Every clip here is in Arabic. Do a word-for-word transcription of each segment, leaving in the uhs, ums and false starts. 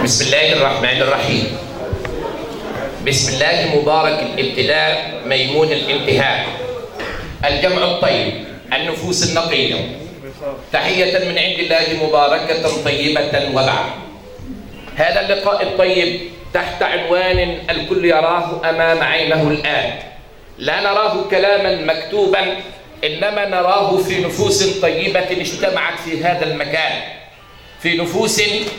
بسم الله الرحمن الرحيم. بسم الله مبارك الابتداء ميمون الانتهاء، الجمع الطيب، النفوس النقية، تحية من عند الله مباركة طيبة وبعد. هذا اللقاء الطيب تحت عنوان الكل يراه أمام عينه الآن، لا نراه كلاما مكتوبا، إنما نراه في نفوس طيبة اجتمعت في هذا المكان، في نفوس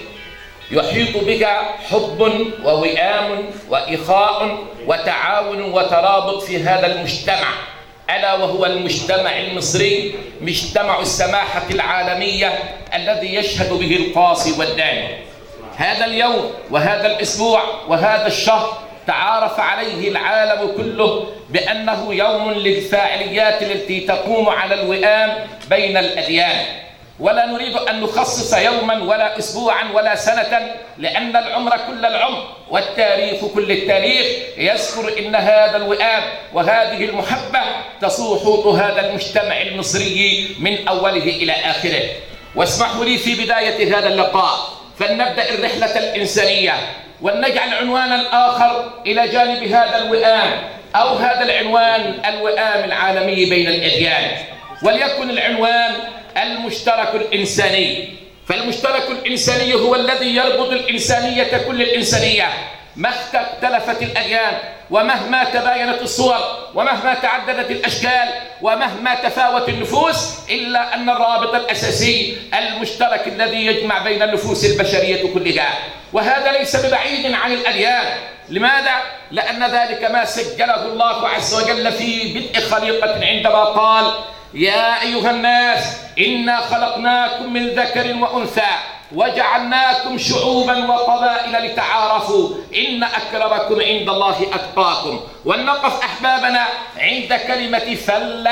يحيط بك حب ووئام وإخاء وتعاون وترابط في هذا المجتمع، ألا وهو المجتمع المصري، مجتمع السماحة العالمية الذي يشهد به القاصي والداني. هذا اليوم وهذا الأسبوع وهذا الشهر تعارف عليه العالم كله بأنه يوم للفاعليات التي تقوم على الوئام بين الأديان، ولا نريد أن نخصص يوما ولا أسبوعا ولا سنة، لأن العمر كل العمر والتاريخ كل التاريخ يذكر إن هذا الوئام وهذه المحبة تصوح هذا المجتمع المصري من أوله إلى آخره. واسمحوا لي في بداية هذا اللقاء فلنبدأ الرحلة الإنسانية ولنجعل عنوانا آخر إلى جانب هذا الوئام، أو هذا العنوان الوئام العالمي بين الأديان، وليكن العنوان المشترك الإنساني. فالمشترك الإنساني هو الذي يربط الإنسانية كل الإنسانية، ما اختلفت الأديان ومهما تباينت الصور ومهما تعددت الأشكال ومهما تفاوت النفوس، إلا أن الرابط الأساسي المشترك الذي يجمع بين النفوس البشرية كلها، وهذا ليس ببعيد عن الأديان. لماذا؟ لأن ذلك ما سجله الله عز وجل في بدء خليقة عندما قال: يا أيها الناس إنا خلقناكم من ذكر وأنثى وجعلناكم شعوبا وقبائل لتعارفوا إن أكرمكم عند الله أتقاكم. ولنقف أحبابنا عند كلمة فل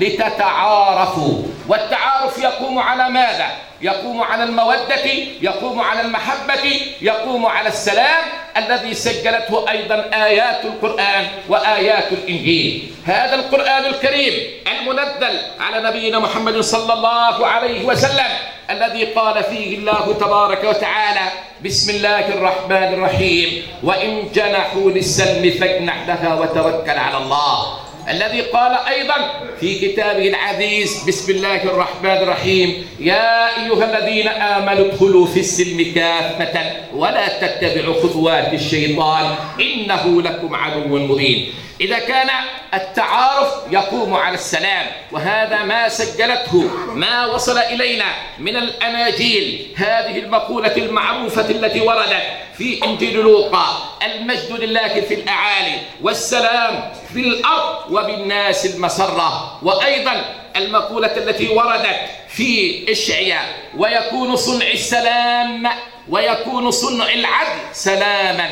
لتتعارفوا، والتعارف يقوم على ماذا؟ يقوم على المودة، يقوم على المحبة، يقوم على السلام الذي سجلته أيضا آيات القرآن وآيات الإنجيل. هذا القرآن الكريم المنزل على نبينا محمد صلى الله عليه وسلم الذي قال فيه الله تبارك وتعالى: بسم الله الرحمن الرحيم، وإن جنحوا للسلم فاجنح لها وتوكل على الله. الذي قال أيضا في كتابه العزيز: بسم الله الرحمن الرحيم، يا أيها الذين آمنوا ادخلوا في السلم كافة ولا تتبعوا خطوات الشيطان إنه لكم عدو مبين. إذا كان التعارف يقوم على السلام، وهذا ما سجلته ما وصل إلينا من الأناجيل، هذه المقولة المعروفة التي وردت في إنجيل لوقا: المجد لله في الأعالي والسلام في الأرض وبالناس المسرة. وأيضا المقولة التي وردت في إشعياء: ويكون صنع السلام ويكون صنع العدل سلاما،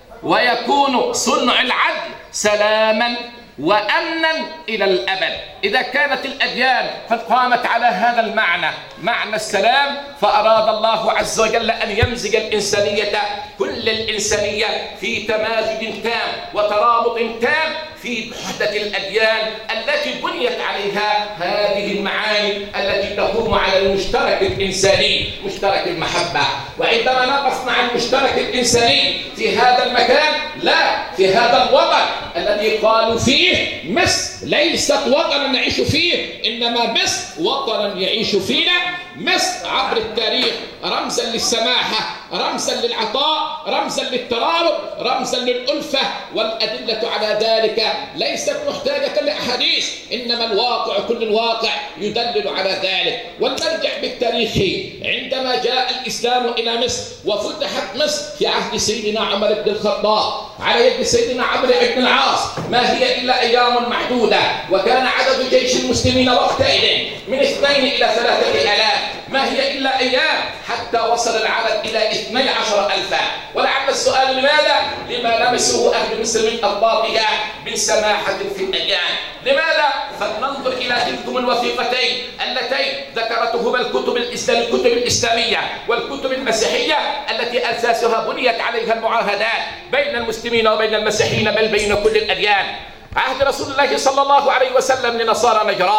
ويكون صنع العدل سلاما وأمنا إلى الأبد. إذا كانت الأديان قد قامت على هذا المعنى، معنى السلام، فأراد الله عز وجل أن يمزج الإنسانية كل الإنسانية في تمازج تام وترابط تام في وحدة الأديان التي بنيت عليها هذه المعاني التي تقوم على المشترك الإنساني، مشترك المحبة. وعندما نقف مع المشترك الإنساني في هذا المكان، لا في هذا الوطن الذي قالوا فيه مصر ليست وطنا نعيش فيه، إنما مصر وطنا يعيش فينا. مصر عبر التاريخ رمزا للسماحة، رمزا للعطاء، رمزا للترابط، رمزا للألفة، والأدلة على ذلك ليست محتاجة لأحاديث، إنما الواقع كل الواقع يدلل على ذلك. ولنرجع بالتاريخ عندما جاء الإسلام إلى مصر وفتحت مصر في عهد سيدنا عمر بن الخطاب على يد سيدنا عمرو بن العاص، ما هي إلا أيام معدودة، وكان عدد جيش المسلمين وقتئذ من اثنين إلى ثلاثة آلاف، ما هي إلا أيام حتى وصل العدد إلى اثني عشر ألفا. ولعل السؤال: لماذا؟ لما لمسه أهل مصر من أضباطها من سماحة في الأديان. لماذا؟ فلننظر إلى تلكم الوثيقتين اللتين ذكرتهما الكتب الإسلام الكتب الإسلامية والكتب المسيحية التي أساسها بنيت عليها المعاهدات بين المسلمين وبين المسيحيين، بل بين كل الأديان. عهد رسول الله صلى الله عليه وسلم لنصارى نجران،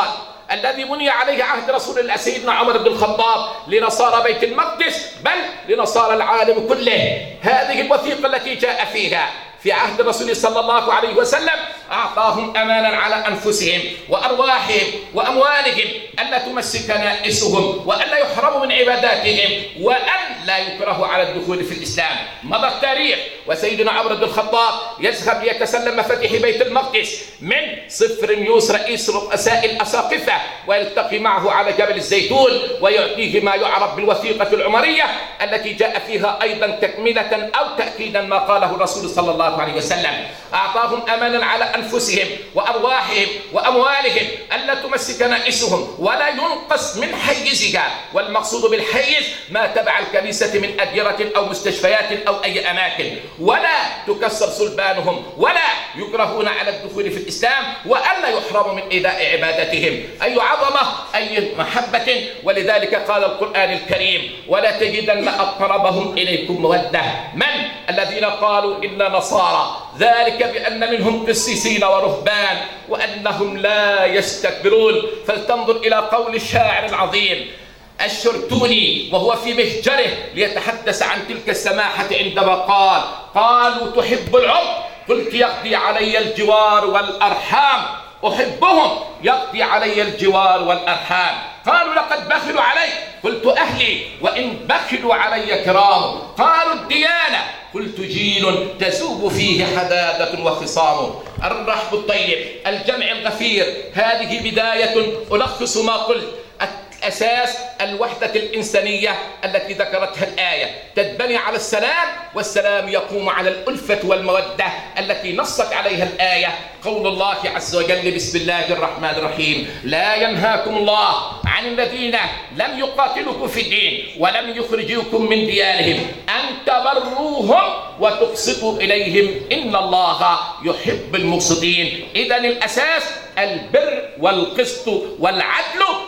الذي بني عليه عهد رسول الله سيدنا عمر بن الخطاب لنصارى بيت المقدس بل لنصارى العالم كله. هذه الوثيقة التي جاء فيها في عهد الرسول صلى الله عليه وسلم أعطاهم أمانا على أنفسهم وأرواحهم وأموالهم ألا تمس كنائسهم وألا يحرموا من عباداتهم وأن لا يكرهوا على الدخول في الإسلام. مضى التاريخ وسيدنا عمر بن الخطاب يذهب ليتسلم مفاتيح بيت المقدس من صفر يوس رئيس رؤساء الأساقفة ويلتقي معه على جبل الزيتون ويعطيه ما يعرف بالوثيقة العمرية التي جاء فيها أيضا تكملة أو تأكيدا ما قاله الرسول صلى الله عليه وسلم. أعطاهم أمانا على أنفسهم وأرواحهم وأموالهم ألا تمس كنائسهم ولا ينقص من حيزها، والمقصود بالحيز ما تبع الكنيسة من أديرة أو مستشفيات أو أي أماكن، ولا تكسر صلبانهم ولا يكرهون على الدخول في الإسلام وألا يحرموا من إيذاء عبادتهم. أي عظمة، أي محبة. ولذلك قال القرآن الكريم: ولا تجدن أقربهم إليكم مودة من الذين قالوا إن نصارى، ذلك بأن منهم قسيسين ورهبان وأنهم لا يستكبرون. فلتنظر إلى قول الشاعر العظيم الشرتوني وهو في مهجره ليتحدث عن تلك السماحة عندما قال: قالوا تحب العرب، قلت يقضي علي الجوار والأرحام. أحبهم يقضي علي الجوار والأرحام. قالوا لقد بخلوا علي، قلت أهلي وإن بخلوا علي كرام. قالوا الديانة، قلت جيل تسوب فيه حدادة وخصام. الرحب الطيب، الجمع الغفير، هذه بداية ألخص ما قلت. أساس الوحدة الإنسانية التي ذكرتها الآية تتبني على السلام، والسلام يقوم على الألفة والمودة التي نصت عليها الآية. قول الله عز وجل: بسم الله الرحمن الرحيم: لا ينهاكم الله عن الذين لم يقاتلوكم في الدين ولم يخرجوكم من ديارهم أن تبروهم وتقسطوا إليهم إن الله يحب المقسطين. إذن الأساس البر والقسط والعدل